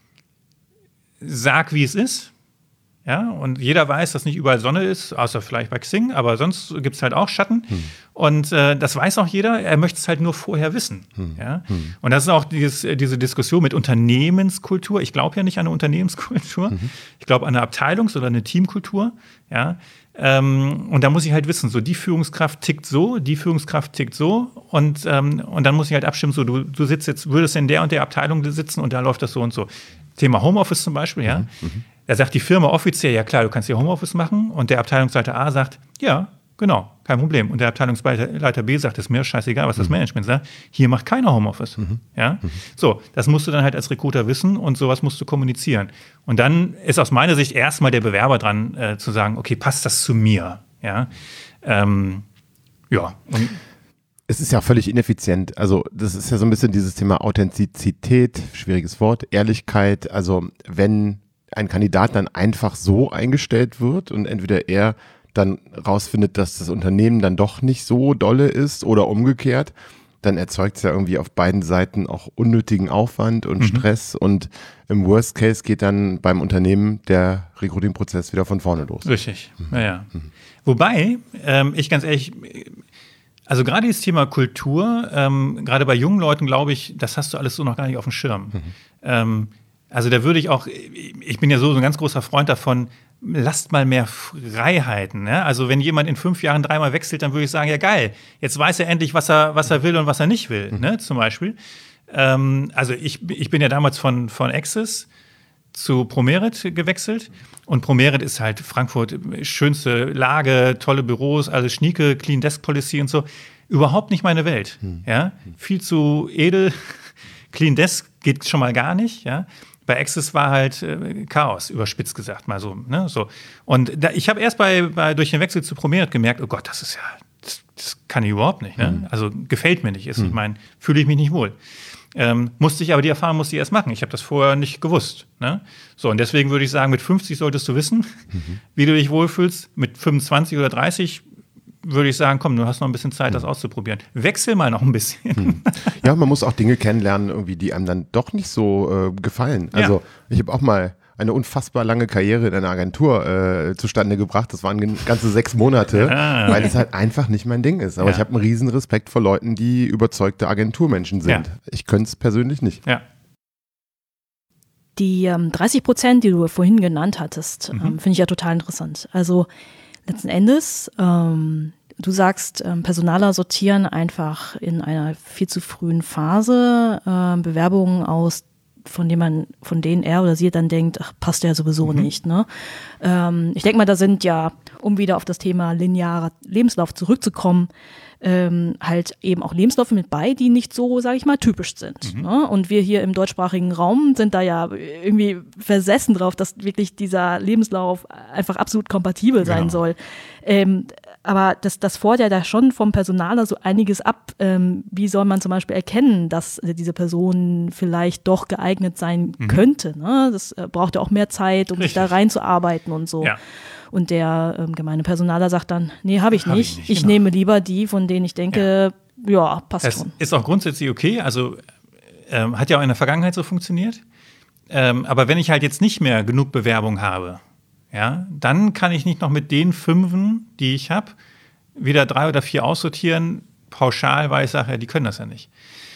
sag, wie es ist. Ja, und jeder weiß, dass nicht überall Sonne ist, außer vielleicht bei Xing, aber sonst gibt es halt auch Schatten. Hm. Und äh, das weiß auch jeder, er möchte es halt nur vorher wissen. Hm. Ja? Hm. Und das ist auch dieses, diese Diskussion mit Unternehmenskultur. Ich glaube ja nicht an eine Unternehmenskultur. Mhm. Ich glaube an eine Abteilungs- oder eine Teamkultur. Ja? Ähm, und da muss ich halt wissen, so die Führungskraft tickt so, die Führungskraft tickt so und, ähm, und dann muss ich halt abstimmen, so du, du sitzt jetzt, würdest in der und der Abteilung sitzen und da läuft das so und so. Thema Homeoffice zum Beispiel, ja. Mhm. Da sagt die Firma offiziell, ja klar, du kannst hier Homeoffice machen und der Abteilungsleiter A sagt, ja, genau, kein Problem. Und der Abteilungsleiter B sagt, es ist mir scheißegal, was das Management sagt, hier macht keiner Homeoffice. Mhm. Ja? Mhm. So, das musst du dann halt als Recruiter wissen und sowas musst du kommunizieren. Und dann ist aus meiner Sicht erstmal der Bewerber dran, äh, zu sagen, okay, passt das zu mir? Ja, ähm, ja. Und es ist ja völlig ineffizient. Also das ist ja so ein bisschen dieses Thema Authentizität, schwieriges Wort, Ehrlichkeit. Also wenn ein Kandidat dann einfach so eingestellt wird und entweder er dann rausfindet, dass das Unternehmen dann doch nicht so dolle ist oder umgekehrt, dann erzeugt es ja irgendwie auf beiden Seiten auch unnötigen Aufwand und mhm. Stress und im Worst Case geht dann beim Unternehmen der Recruiting-Prozess wieder von vorne los. Richtig, mhm. ja, ja. Mhm. Wobei, ähm, ich ganz ehrlich, also gerade das Thema Kultur, ähm, gerade bei jungen Leuten, glaube ich, das hast du alles so noch gar nicht auf dem Schirm. Mhm. Ähm, also da würde ich auch, ich bin ja so, so ein ganz großer Freund davon, lasst mal mehr Freiheiten. Ne? Also wenn jemand in fünf Jahren dreimal wechselt, dann würde ich sagen, ja geil, jetzt weiß er endlich, was er, was er will und was er nicht will, mhm. ne? Zum Beispiel. Ähm, also ich, ich bin ja damals von, von Access zu Promerit gewechselt und Promerit ist halt Frankfurt, schönste Lage, tolle Büros, also schnieke, Clean Desk Policy und so. Überhaupt nicht meine Welt. Mhm. Ja? Viel zu edel. Clean Desk geht schon mal gar nicht, ja. Bei Access war halt äh, Chaos, überspitzt gesagt, mal so. Ne? so. Und da, ich habe erst bei, bei durch den Wechsel zu Promerit gemerkt, oh Gott, das ist ja, das, das kann ich überhaupt nicht. Ne? Mhm. Also gefällt mir nicht. Ist, mhm. Ich meine, fühle ich mich nicht wohl. Ähm, musste ich aber die Erfahrung musste ich erst machen. Ich habe das vorher nicht gewusst. Ne? So, und deswegen würde ich sagen, mit fünfzig solltest du wissen, mhm. wie du dich wohlfühlst. Mit fünfundzwanzig oder dreißig würde ich sagen, komm, du hast noch ein bisschen Zeit, mhm. das auszuprobieren. Wechsel mal noch ein bisschen. Mhm. Ja, man muss auch Dinge kennenlernen, irgendwie, die einem dann doch nicht so äh, gefallen. Also ja. ich habe auch mal eine unfassbar lange Karriere in einer Agentur äh, zustande gebracht. Das waren ganze sechs Monate, ah. weil es halt einfach nicht mein Ding ist. Aber ja. ich habe einen riesen Respekt vor Leuten, die überzeugte Agenturmenschen sind. Ja. Ich könnte es persönlich nicht. Ja. Die ähm, dreißig Prozent, die du vorhin genannt hattest, mhm. ähm, finde ich ja total interessant. Also letzten Endes, ähm, du sagst, ähm, Personaler sortieren einfach in einer viel zu frühen Phase äh, Bewerbungen aus, von denen man, von denen er oder sie dann denkt, ach, passt ja sowieso mhm. nicht. Ne? Ähm, ich denke mal, da sind ja, um wieder auf das Thema linearer Lebenslauf zurückzukommen, ähm, halt eben auch Lebensläufe mit bei, die nicht so, sage ich mal, typisch sind. Mhm. Ne? Und wir hier im deutschsprachigen Raum sind da ja irgendwie versessen drauf, dass wirklich dieser Lebenslauf einfach absolut kompatibel sein genau. soll. Ähm, aber das, das fordert ja da schon vom Personaler so einiges ab. Ähm, wie soll man zum Beispiel erkennen, dass diese Person vielleicht doch geeignet sein mhm. könnte? Ne? Das äh, braucht ja auch mehr Zeit, um Richtig. sich da reinzuarbeiten und so. Ja. Und der ähm, gemeine Personaler sagt dann, nee, habe ich, hab ich nicht. Ich genau. nehme lieber die, von denen ich denke, ja, ja passt das schon. Ist auch grundsätzlich okay. Also ähm, hat ja auch in der Vergangenheit so funktioniert. Ähm, aber wenn ich halt jetzt nicht mehr genug Bewerbung habe, ja, dann kann ich nicht noch mit den Fünfen, die ich habe, wieder drei oder vier aussortieren, pauschal, weil ich sage, ja, die können das ja nicht.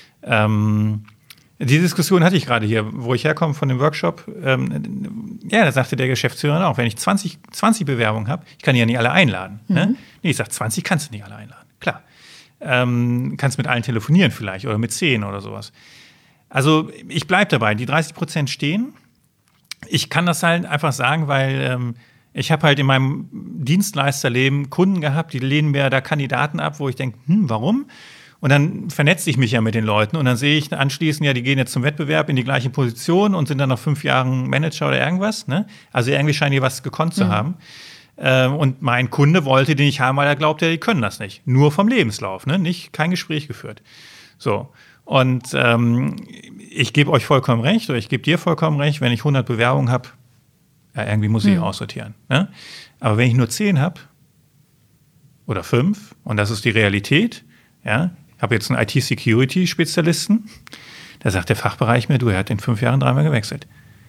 Ähm, die Diskussion hatte ich gerade hier, wo ich herkomme von dem Workshop. Ähm, ja, da sagte der Geschäftsführer auch, wenn ich zwanzig, zwanzig Bewerbungen habe, ich kann die ja nicht alle einladen. Mhm. Ne? Nee, ich sage, zwanzig kannst du nicht alle einladen. Klar. Ähm, kannst mit allen telefonieren vielleicht oder mit zehn oder sowas. Also ich bleibe dabei, die dreißig Prozent stehen. Ich kann das halt einfach sagen, weil ähm, ich habe halt in meinem Dienstleisterleben Kunden gehabt, die lehnen mir da Kandidaten ab, wo ich denke, hm, warum? Und dann vernetze ich mich ja mit den Leuten und dann sehe ich anschließend, ja, die gehen jetzt zum Wettbewerb in die gleiche Position und sind dann nach fünf Jahren Manager oder irgendwas. Ne? Also irgendwie scheinen die was gekonnt zu mhm. haben. Ähm, und mein Kunde wollte den nicht haben, weil er glaubt, ja, die können das nicht. Nur vom Lebenslauf, ne? Nicht, kein Gespräch geführt. So. Und ähm, ich gebe euch vollkommen recht, oder ich gebe dir vollkommen recht, wenn ich hundert Bewerbungen habe, ja, irgendwie muss ich mhm. aussortieren. Ne? Aber wenn ich nur zehn habe oder fünf, und das ist die Realität, ja, ich habe jetzt einen I T-Security-Spezialisten, da sagt der Fachbereich mir, du, er hat in fünf Jahren dreimal gewechselt.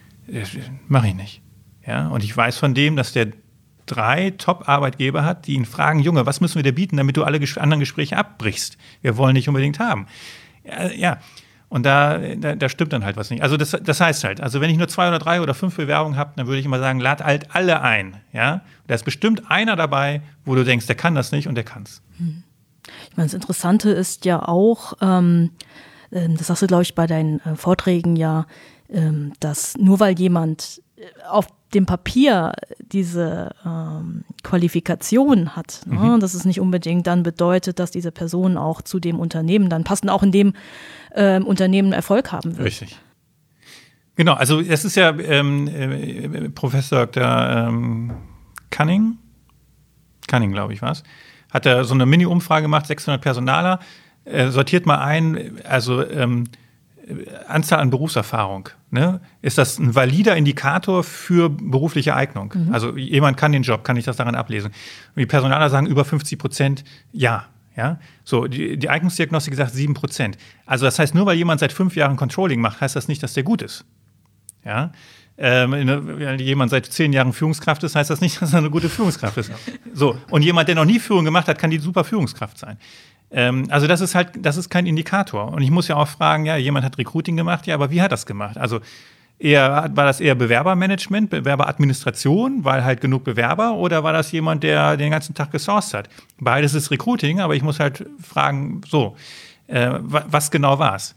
Mache ich nicht. Ja? Und ich weiß von dem, dass der drei Top-Arbeitgeber hat, die ihn fragen, Junge, was müssen wir dir bieten, damit du alle ges- anderen Gespräche abbrichst? Wir wollen dich unbedingt haben. Ja, ja. Und da, da, da stimmt dann halt was nicht. Also das, das heißt halt, also wenn ich nur zwei oder drei oder fünf Bewerbungen habe, dann würde ich immer sagen, lad halt alle ein. Ja? Da ist bestimmt einer dabei, wo du denkst, der kann das nicht und der kann's. Ich meine, das Interessante ist ja auch, ähm, das hast du, glaube ich, bei deinen äh, Vorträgen ja, ähm, dass nur weil jemand auf dem Papier diese ähm, Qualifikation hat, mhm. ne, dass es nicht unbedingt dann bedeutet, dass diese Person auch zu dem Unternehmen dann passt und auch in dem ähm, Unternehmen Erfolg haben wird. Richtig. Genau, also es ist ja ähm, äh, Professor Doktor Ähm, Cunning, Cunning, glaube ich, was, hat er so eine Mini-Umfrage gemacht, sechshundert Personaler, äh, sortiert mal ein, also ähm, Anzahl an Berufserfahrung. Ne? Ist das ein valider Indikator für berufliche Eignung? Mhm. Also jemand kann den Job, kann ich das daran ablesen? Und die Personaler sagen über fünfzig Prozent ja. Ja? So, die, die Eignungsdiagnostik sagt sieben Prozent. Also das heißt, nur weil jemand seit fünf Jahren Controlling macht, heißt das nicht, dass der gut ist. Ja? Ähm, wenn jemand seit zehn Jahren Führungskraft ist, heißt das nicht, dass er eine gute Führungskraft ist. So, und jemand, der noch nie Führung gemacht hat, kann die super Führungskraft sein. Ähm, also das ist halt, das ist kein Indikator. Und ich muss ja auch fragen, ja, jemand hat Recruiting gemacht, ja, aber wie hat das gemacht? Also eher, war das eher Bewerbermanagement, Bewerberadministration, weil halt genug Bewerber, oder war das jemand, der den ganzen Tag gesourced hat? Beides ist Recruiting, aber ich muss halt fragen, so, äh, was genau war's?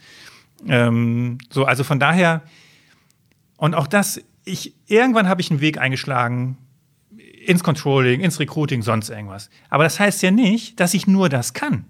Ähm, so, also von daher, und auch das, ich, irgendwann habe ich einen Weg eingeschlagen, ins Controlling, ins Recruiting, sonst irgendwas. Aber das heißt ja nicht, dass ich nur das kann.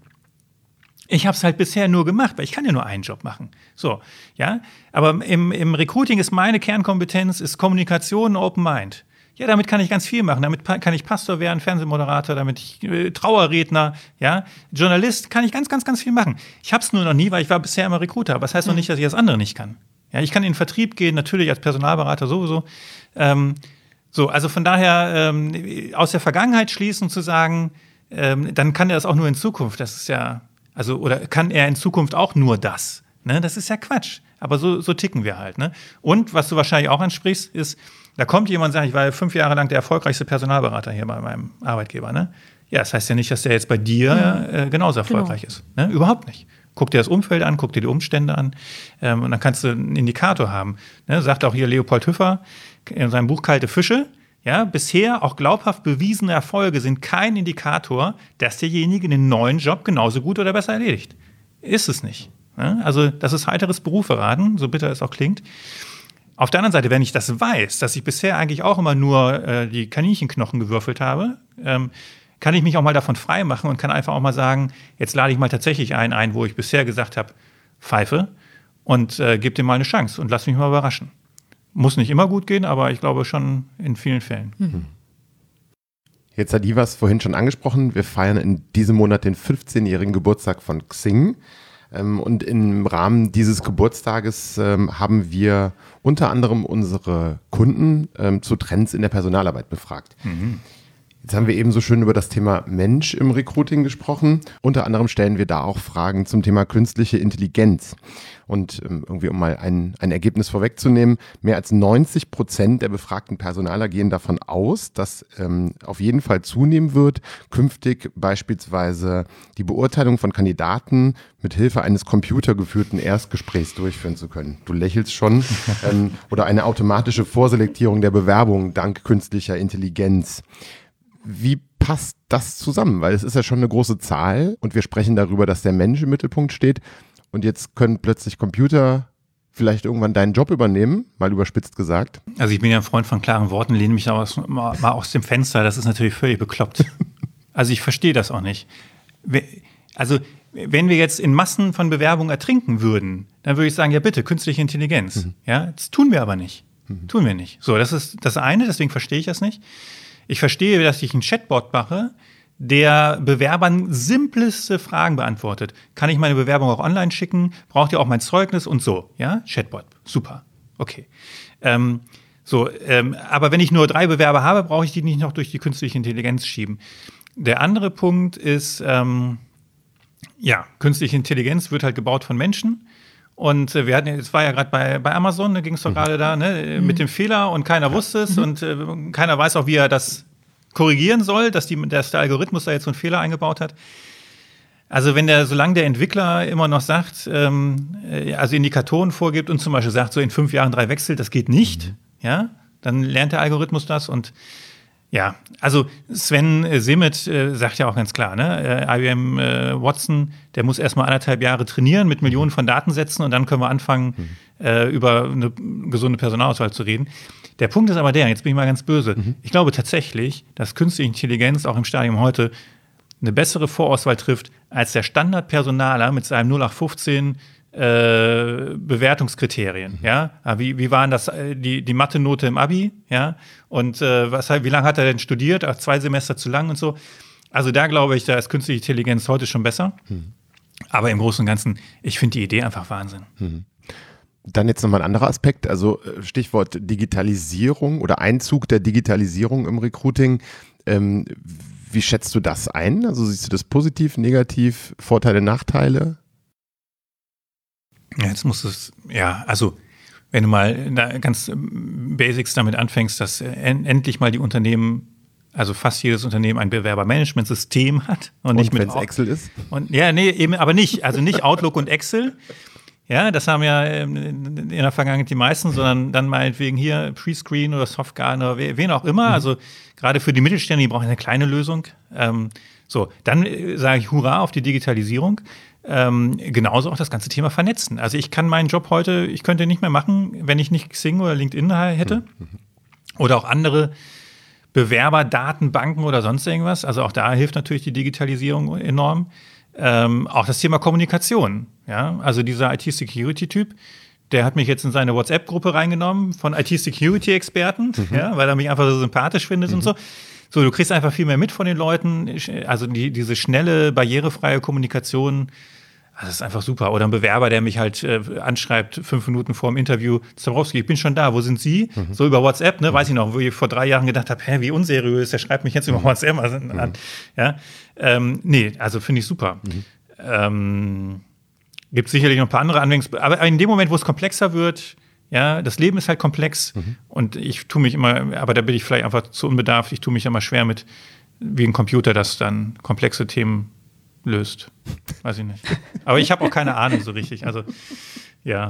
Ich habe es halt bisher nur gemacht, weil ich kann ja nur einen Job machen. So, ja. Aber im, im Recruiting ist meine Kernkompetenz ist Kommunikation, Open Mind. Ja, damit kann ich ganz viel machen. Damit kann ich Pastor werden, Fernsehmoderator, damit ich äh, Trauerredner, ja, Journalist, kann ich ganz, ganz, ganz viel machen. Ich habe es nur noch nie, weil ich war bisher immer Recruiter. Aber das heißt noch nicht, dass ich das andere nicht kann. Ja, ich kann in den Vertrieb gehen, natürlich als Personalberater sowieso. Ähm, so, also von daher ähm, aus der Vergangenheit schließen zu sagen, ähm, dann kann er das auch nur in Zukunft. Das ist ja Also, oder kann er in Zukunft auch nur das? Ne? Das ist ja Quatsch. Aber so, so ticken wir halt. Ne? Und was du wahrscheinlich auch ansprichst, ist, da kommt jemand und sagt, ich war fünf Jahre lang der erfolgreichste Personalberater hier bei meinem Arbeitgeber. Ne? Ja, das heißt ja nicht, dass der jetzt bei dir äh, genauso erfolgreich genau. ist. Ne? Überhaupt nicht. Guck dir das Umfeld an, guck dir die Umstände an ähm, und dann kannst du einen Indikator haben. Ne? Sagt auch hier Leopold Hüffer in seinem Buch Kalte Fische. Ja, bisher auch glaubhaft bewiesene Erfolge sind kein Indikator, dass derjenige den neuen Job genauso gut oder besser erledigt. Ist es nicht. Ja, also das ist heiteres Beruferaten, so bitter es auch klingt. Auf der anderen Seite, wenn ich das weiß, dass ich bisher eigentlich auch immer nur äh, die Kaninchenknochen gewürfelt habe, ähm, kann ich mich auch mal davon frei machen und kann einfach auch mal sagen, jetzt lade ich mal tatsächlich einen ein, wo ich bisher gesagt habe, Pfeife, und äh, gebe dem mal eine Chance und lass mich mal überraschen. Muss nicht immer gut gehen, aber ich glaube schon in vielen Fällen. Mhm. Jetzt hat die was vorhin schon angesprochen. Wir feiern in diesem Monat den fünfzehnjährigen Geburtstag von Xing. Und im Rahmen dieses Geburtstages haben wir unter anderem unsere Kunden zu Trends in der Personalarbeit befragt. Mhm. Jetzt haben wir eben so schön über das Thema Mensch im Recruiting gesprochen. Unter anderem stellen wir da auch Fragen zum Thema künstliche Intelligenz. Und ähm, irgendwie, um mal ein, ein Ergebnis vorwegzunehmen, mehr als neunzig Prozent der befragten Personaler gehen davon aus, dass ähm, auf jeden Fall zunehmen wird, künftig beispielsweise die Beurteilung von Kandidaten mit Hilfe eines computergeführten Erstgesprächs durchführen zu können. Du lächelst schon. ähm, oder eine automatische Vorselektierung der Bewerbung dank künstlicher Intelligenz. Wie passt das zusammen? Weil es ist ja schon eine große Zahl und wir sprechen darüber, dass der Mensch im Mittelpunkt steht und jetzt können plötzlich Computer vielleicht irgendwann deinen Job übernehmen, mal überspitzt gesagt. Also ich bin ja ein Freund von klaren Worten, lehne mich da aus, mal, mal aus dem Fenster, das ist natürlich völlig bekloppt. Also ich verstehe das auch nicht. Also wenn wir jetzt in Massen von Bewerbungen ertrinken würden, dann würde ich sagen, ja bitte, künstliche Intelligenz. Mhm. Ja, das tun wir aber nicht. Mhm. Tun wir nicht. So, das ist das eine, deswegen verstehe ich das nicht. Ich verstehe, dass ich einen Chatbot mache, der Bewerbern simpleste Fragen beantwortet. Kann ich meine Bewerbung auch online schicken? Braucht ihr auch mein Zeugnis und so? Ja, Chatbot, super, okay. Ähm, so, ähm, aber wenn ich nur drei Bewerber habe, brauche ich die nicht noch durch die künstliche Intelligenz schieben. Der andere Punkt ist, ähm, ja, künstliche Intelligenz wird halt gebaut von Menschen. Und äh, wir hatten, es war ja gerade bei, bei Amazon, da ging es doch mhm. gerade da, ne, mit dem Fehler und keiner wusste es mhm. und äh, keiner weiß auch, wie er das korrigieren soll, dass, die, dass der Algorithmus da jetzt so einen Fehler eingebaut hat. Also wenn der, solange der Entwickler immer noch sagt, ähm, also Indikatoren vorgibt und zum Beispiel sagt, so in fünf Jahren drei Wechsel, das geht nicht, mhm. ja, dann lernt der Algorithmus das und ja, also Sven Simmet äh, sagt ja auch ganz klar, ne, äh, I B M äh, Watson, der muss erstmal anderthalb Jahre trainieren mit Millionen von Datensätzen und dann können wir anfangen, mhm. äh, über eine gesunde Personalauswahl zu reden. Der Punkt ist aber der, jetzt bin ich mal ganz böse, mhm. ich glaube tatsächlich, dass künstliche Intelligenz auch im Stadium heute eine bessere Vorauswahl trifft, als der Standardpersonaler mit seinem null acht fünfzehn Äh, Bewertungskriterien, mhm. ja, wie, wie waren das, die, die Mathe-Note im Abi, ja, und äh, was, wie lange hat er denn studiert, ach, zwei Semester zu lang und so, also da glaube ich, da ist künstliche Intelligenz heute schon besser, mhm. aber im Großen und Ganzen, ich finde die Idee einfach Wahnsinn. Mhm. Dann jetzt nochmal ein anderer Aspekt, also Stichwort Digitalisierung oder Einzug der Digitalisierung im Recruiting, ähm, wie schätzt du das ein, also siehst du das positiv, negativ, Vorteile, Nachteile? Ja, jetzt muss es, ja, also wenn du mal da ganz Basics damit anfängst, dass en- endlich mal die Unternehmen, also fast jedes Unternehmen ein Bewerbermanagementsystem hat. Und, und nicht mit wenn es Excel ist? Und, ja, nee, eben, aber nicht, also nicht Outlook und Excel. Ja, das haben ja in der Vergangenheit die meisten, sondern dann meinetwegen hier Prescreen oder Softgarden oder wen auch immer. Mhm. Also gerade für die Mittelstände, die brauchen eine kleine Lösung. Ähm, so, dann äh, sage ich Hurra auf die Digitalisierung. Ähm, genauso auch das ganze Thema Vernetzen. Also ich kann meinen Job heute, ich könnte nicht mehr machen, wenn ich nicht Xing oder LinkedIn hätte. Mhm. Oder auch andere Bewerberdatenbanken oder sonst irgendwas. Also auch da hilft natürlich die Digitalisierung enorm. Ähm, auch das Thema Kommunikation. Ja? Also dieser I T-Security-Typ, der hat mich jetzt in seine WhatsApp-Gruppe reingenommen von I T-Security-Experten, mhm. ja, weil er mich einfach so sympathisch findet mhm. und so. So, du kriegst einfach viel mehr mit von den Leuten. Also die, diese schnelle, barrierefreie Kommunikation, das ist einfach super. Oder ein Bewerber, der mich halt äh, anschreibt, fünf Minuten vor dem Interview, Zabrowski, ich bin schon da, wo sind Sie? Mhm. So über WhatsApp, ne, mhm. weiß ich noch, wo ich vor drei Jahren gedacht habe, hä, wie unseriös, der schreibt mich jetzt über WhatsApp also, mhm. an. Ja? Ähm, nee, also finde ich super. Mhm. Ähm, gibt sicherlich noch ein paar andere Anwendungs... Aber in dem Moment, wo es komplexer wird, ja, das Leben ist halt komplex mhm. und ich tue mich immer, aber da bin ich vielleicht einfach zu unbedarft, ich tue mich immer schwer mit, wie ein Computer das dann komplexe Themen löst. Weiß ich nicht. Aber ich habe auch keine Ahnung so richtig, also ja.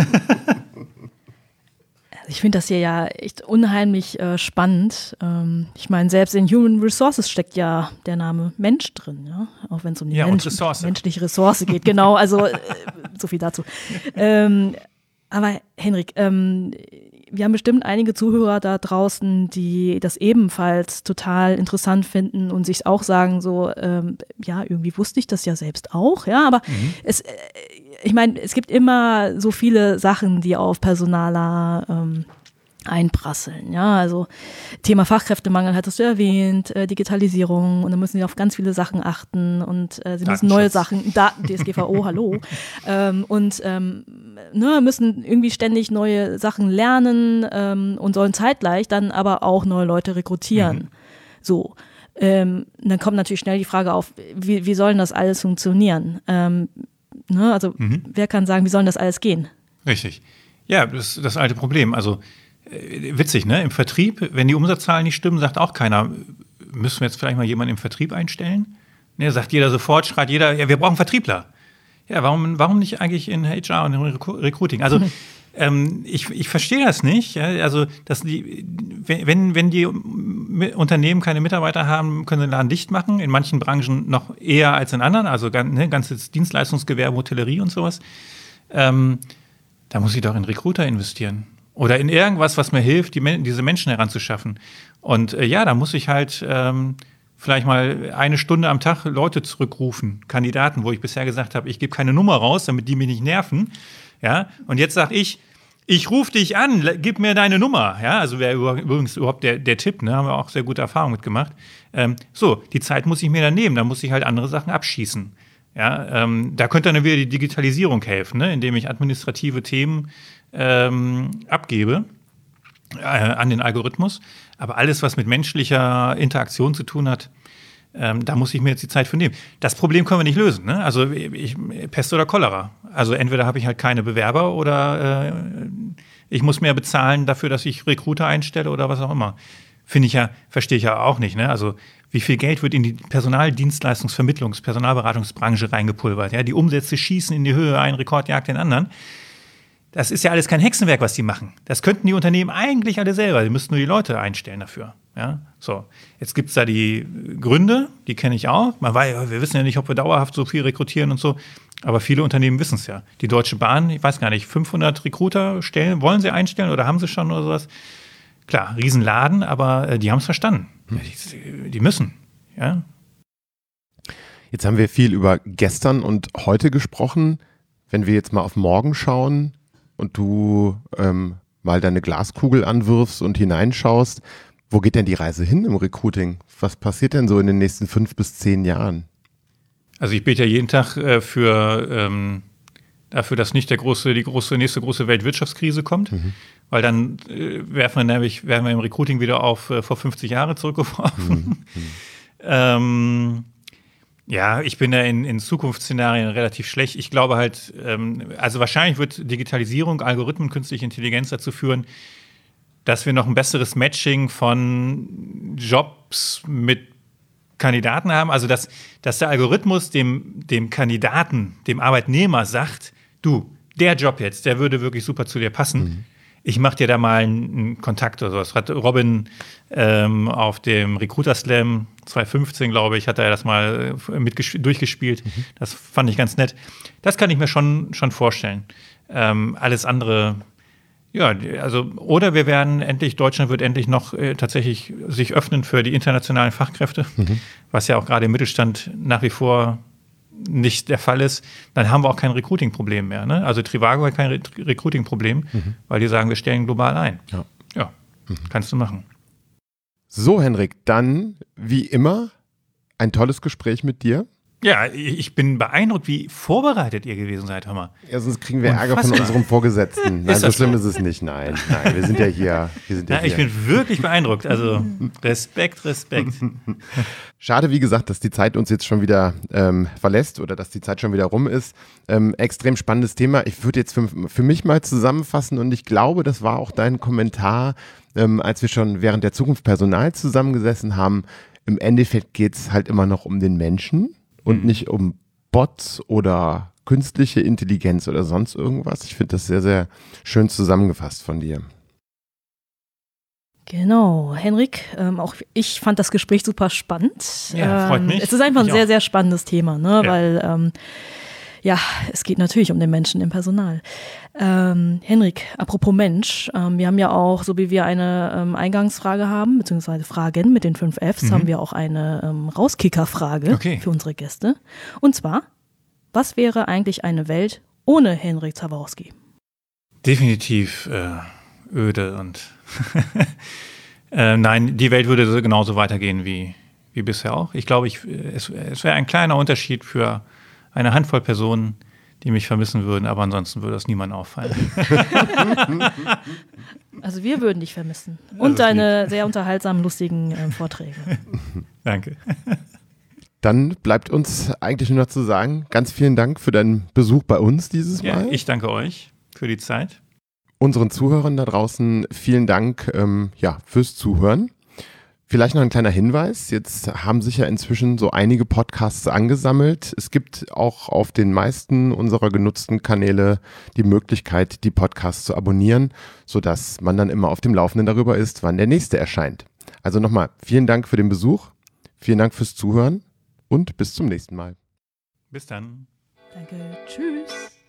Ich finde das hier ja echt unheimlich äh, spannend. Ähm, ich meine, selbst in Human Resources steckt ja der Name Mensch drin, ja? Auch wenn es um die ja, Mensch- Ressource. menschliche Ressource geht. Genau, also äh, so viel dazu. Ähm, aber Henrik, ähm, wir haben bestimmt einige Zuhörer da draußen, die das ebenfalls total interessant finden und sich auch sagen so, ähm, ja, irgendwie wusste ich das ja selbst auch, ja, aber mhm. es, äh, ich meine, es gibt immer so viele Sachen, die auf Personaler ähm, einprasseln, ja, also Thema Fachkräftemangel hattest du erwähnt, äh, Digitalisierung und dann müssen sie auf ganz viele Sachen achten und äh, sie müssen neue Sachen, Daten, D S G V O, hallo, ähm, und ähm, ne, müssen irgendwie ständig neue Sachen lernen ähm, und sollen zeitgleich dann aber auch neue Leute rekrutieren, mhm. so. Ähm, dann kommt natürlich schnell die Frage auf, wie, wie soll denn das alles funktionieren? Ähm, ne, also mhm. wer kann sagen, wie soll denn das alles gehen? Richtig. Ja, das ist das alte Problem, also witzig, ne? Im Vertrieb, wenn die Umsatzzahlen nicht stimmen, sagt auch keiner, müssen wir jetzt vielleicht mal jemanden im Vertrieb einstellen? Ne, sagt jeder sofort, schreit jeder, ja, wir brauchen Vertriebler. Ja, warum, warum nicht eigentlich in H R und in Recruiting? Also ähm, ich, ich verstehe das nicht. Ja? Also dass die, wenn, wenn die Unternehmen keine Mitarbeiter haben, können sie den Laden dicht machen. In manchen Branchen noch eher als in anderen. Also ne, ganzes Dienstleistungsgewerbe, Hotellerie und sowas. Ähm, da muss ich doch in Recruiter investieren. Oder in irgendwas, was mir hilft, die, diese Menschen heranzuschaffen. Und äh, ja, da muss ich halt ähm, vielleicht mal eine Stunde am Tag Leute zurückrufen, Kandidaten, wo ich bisher gesagt habe, ich gebe keine Nummer raus, damit die mich nicht nerven. Ja? Und jetzt sage ich, ich rufe dich an, gib mir deine Nummer. Ja? Also wäre übrigens überhaupt der, der Tipp, ne? Haben wir auch sehr gute Erfahrungen mitgemacht. Ähm, so, die Zeit muss ich mir dann nehmen, da muss ich halt andere Sachen abschießen. Ja? Ähm, da könnte dann wieder die Digitalisierung helfen, ne? Indem ich administrative Themen Ähm, abgebe äh, an den Algorithmus. Aber alles, was mit menschlicher Interaktion zu tun hat, ähm, da muss ich mir jetzt die Zeit für nehmen. Das Problem können wir nicht lösen. Ne? Also ich, Pest oder Cholera. Also entweder habe ich halt keine Bewerber oder äh, ich muss mehr bezahlen dafür, dass ich Recruiter einstelle oder was auch immer. Finde ich ja, verstehe ich ja auch nicht. Ne? Also wie viel Geld wird in die Personaldienstleistungsvermittlungs-, Personalberatungsbranche reingepulvert? Ja? Die Umsätze schießen in die Höhe, ein Rekord jagt den anderen. Das ist ja alles kein Hexenwerk, was die machen. Das könnten die Unternehmen eigentlich alle selber. Die müssten nur die Leute einstellen dafür. Ja? So, jetzt gibt es da die Gründe, die kenne ich auch. Man weiß, wir wissen ja nicht, ob wir dauerhaft so viel rekrutieren und so. Aber viele Unternehmen wissen es ja. Die Deutsche Bahn, ich weiß gar nicht, fünfhundert Recruiter stellen, wollen sie einstellen oder haben sie schon oder sowas? Klar, Riesenladen, aber äh, die haben es verstanden. Die, die müssen, ja. Jetzt haben wir viel über gestern und heute gesprochen. Wenn wir jetzt mal auf morgen schauen und du ähm, mal deine Glaskugel anwirfst und hineinschaust, wo geht denn die Reise hin im Recruiting? Was passiert denn so in den nächsten fünf bis zehn Jahren? Also ich bete ja jeden Tag äh, für, ähm, dafür, dass nicht der große, die große, nächste große Weltwirtschaftskrise kommt, mhm. weil dann äh, werfen wir nämlich, werden wir im Recruiting wieder auf äh, vor fünfzig Jahre zurückgeworfen. Mhm. ähm, ja, ich bin da in, in Zukunftsszenarien relativ schlecht. Ich glaube halt, ähm, also wahrscheinlich wird Digitalisierung, Algorithmen, künstliche Intelligenz dazu führen, dass wir noch ein besseres Matching von Jobs mit Kandidaten haben, also dass, dass der Algorithmus dem, dem Kandidaten, dem Arbeitnehmer sagt, du, der Job jetzt, der würde wirklich super zu dir passen. Mhm. Ich mache dir da mal einen, einen Kontakt oder sowas. Hat Robin ähm, auf dem Recruiter Slam zwanzig fünfzehn, glaube ich, hat er das mal mit durchgespielt. Mhm. Das fand ich ganz nett. Das kann ich mir schon, schon vorstellen. Ähm, alles andere. Ja, also, oder wir werden endlich, Deutschland wird endlich noch äh, tatsächlich sich öffnen für die internationalen Fachkräfte, mhm. was ja auch gerade im Mittelstand nach wie vor nicht der Fall ist. Dann haben wir auch kein Recruiting-Problem mehr. Ne? Also Trivago hat kein Re- Recruiting-Problem, mhm. weil die sagen, wir stellen global ein. Ja, ja mhm. kannst du machen. So, Henrik, dann wie immer ein tolles Gespräch mit dir. Ja, ich bin beeindruckt, wie vorbereitet ihr gewesen seid, hör mal. Ja, sonst kriegen wir Ärger von unserem Vorgesetzten. Nein, so schlimm ist es nicht. Nein, nein, wir sind ja hier. Wir sind ja ja, ich hier. bin wirklich beeindruckt. Also Respekt, Respekt. Schade, wie gesagt, dass die Zeit uns jetzt schon wieder ähm, verlässt oder dass die Zeit schon wieder rum ist. Ähm, extrem spannendes Thema. Ich würde jetzt für, für mich mal zusammenfassen und ich glaube, das war auch dein Kommentar, ähm, als wir schon während der Zukunft Personal zusammengesessen haben. Im Endeffekt geht es halt immer noch um den Menschen. Und nicht um Bots oder künstliche Intelligenz oder sonst irgendwas. Ich finde das sehr, sehr schön zusammengefasst von dir. Genau, Henrik, ähm, auch ich fand das Gespräch super spannend. Ja, freut mich. Ähm, es ist einfach ein ich sehr, auch. sehr spannendes Thema, ne? Ja. Weil ähm, ja, es geht natürlich um den Menschen im Personal. Ähm, Henrik, apropos Mensch, ähm, wir haben ja auch, so wie wir eine ähm, Eingangsfrage haben, beziehungsweise Fragen mit den fünf Fs, mhm. haben wir auch eine ähm, Rauskicker-Frage okay. für unsere Gäste. Und zwar, was wäre eigentlich eine Welt ohne Henrik Zawalski? Definitiv äh, öde und äh, nein, die Welt würde so genauso weitergehen wie, wie bisher auch. Ich glaube, ich, es, es wäre ein kleiner Unterschied für eine Handvoll Personen, die mich vermissen würden, aber ansonsten würde das niemandem auffallen. Also wir würden dich vermissen. Und deine sehr unterhaltsamen, lustigen äh, Vorträge. Danke. Dann bleibt uns eigentlich nur noch zu sagen, ganz vielen Dank für deinen Besuch bei uns dieses Mal. Ja, ich danke euch für die Zeit. Unseren Zuhörern da draußen vielen Dank ähm, ja, fürs Zuhören. Vielleicht noch ein kleiner Hinweis, jetzt haben sich ja inzwischen so einige Podcasts angesammelt. Es gibt auch auf den meisten unserer genutzten Kanäle die Möglichkeit, die Podcasts zu abonnieren, sodass man dann immer auf dem Laufenden darüber ist, wann der nächste erscheint. Also nochmal, vielen Dank für den Besuch, vielen Dank fürs Zuhören und bis zum nächsten Mal. Bis dann. Danke, tschüss.